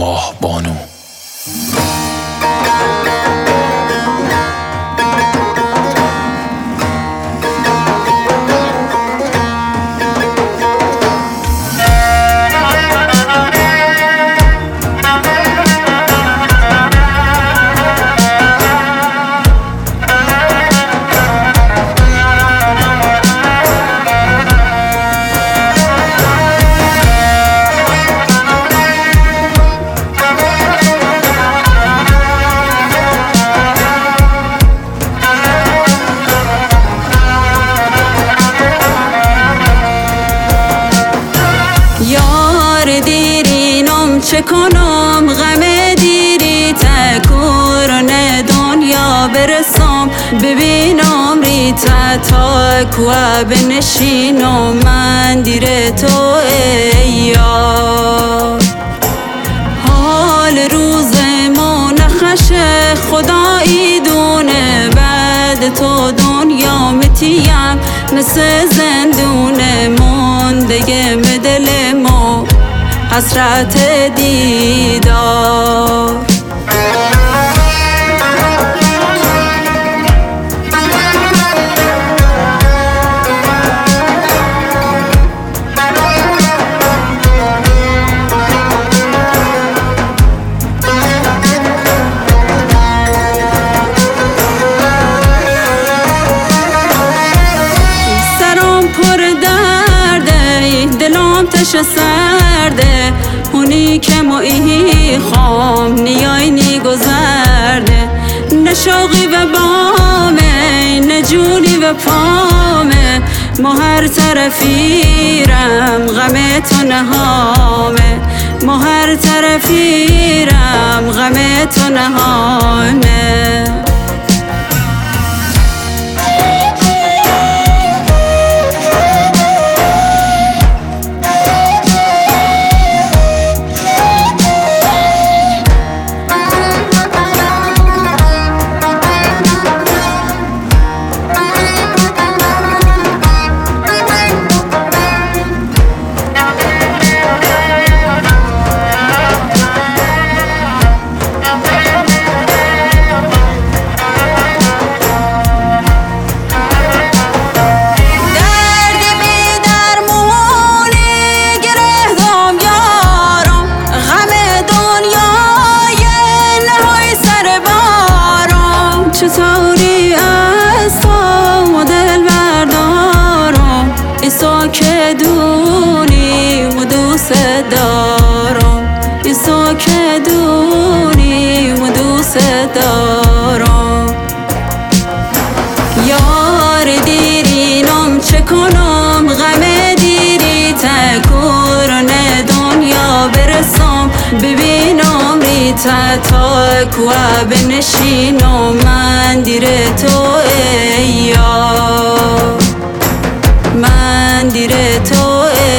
ارواح بانو. چه کنم غم دیری تکورن دنیا برسم ببینم ریتا تاک و بنشینم من دیر تو ای یار. حال روز ما نخشه خدایی دونه بعد تو دنیا متیم مثل زندونه مونده مدل ما حسرت دیدار. سرم پر درده دلم تش سرده اونی که مایی خام نیای نی گذرده نشاقی و بامه نجونی و پامه ما هر طرفیرم غم تو نهامه ما هر طرفیرم غم تو نهامه. چطوری از تو دل بردارم ایسا که دونی و دوست دارم ایسا که دونی و دوست دارم. یار دیرینم چه کنم غم دیری تکورن دنیا برسم ببینم ریتا تاک و بنشینم من دیر تو ای یار من دیر تو ای